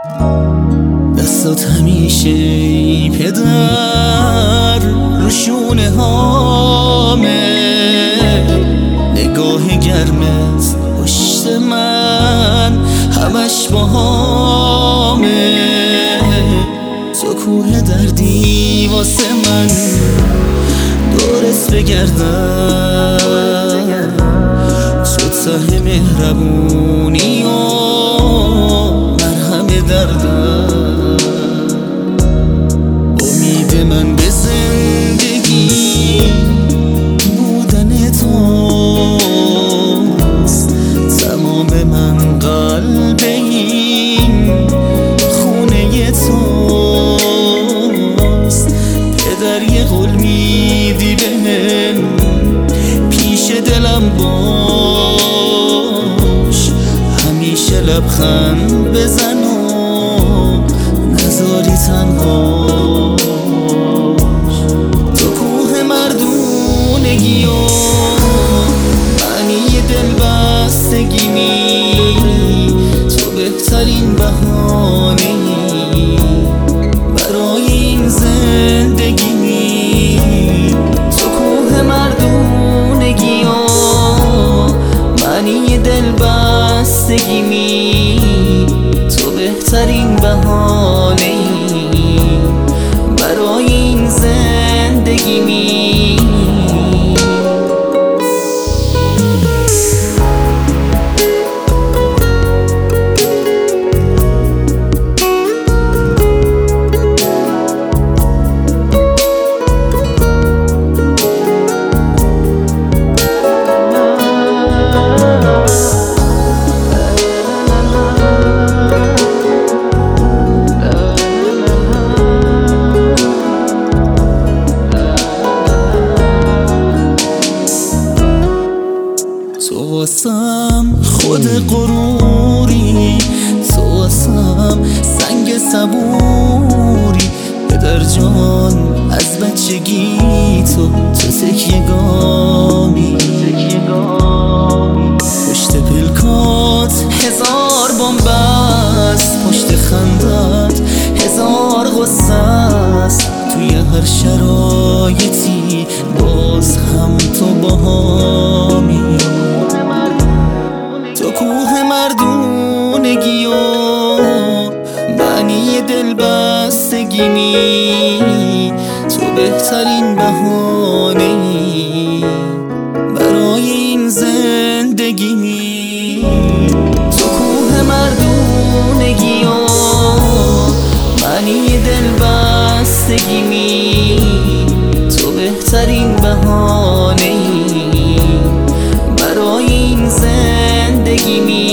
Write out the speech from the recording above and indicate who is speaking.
Speaker 1: دستات همیشه ای پدر رو شونه هامه، نگاه گرمت پشت من همش باهامه. تو کوه دردی واسه من دورت بگردم، تو ته مهربونی و مرهم دردم. امید من به زندگی بودن توست، تمام من قلب این خونه توست. پدر یه قول میدی بهم پیش دلم باش، همیشه لبخند بزن و نذاری تنها. تو کوه مردونگی و معنی دلبستگی، تو بهترین بهانه‌ای برای این زندگی. تو کوه مردونگی و معنی دلبستگی، تو بهترین بهانه‌ای برای این زندگی. تو واسم خود غروری، تو واسم سنگ صبوری. پدر جان از بچگی تو تکیه‌گامی، پشت پلکات هزار بن‌بست، پشت خندت هزار غصه است. توی هر شرایطی باز هم تو باهامی. تو کوه مردونگی و معنی دلبستگی، تو بهترین بهانه‌ای برای این زندگی. تو کوه مردونگی و معنی دلبستگی، تو بهترین بهانه‌ای برای این زندگی.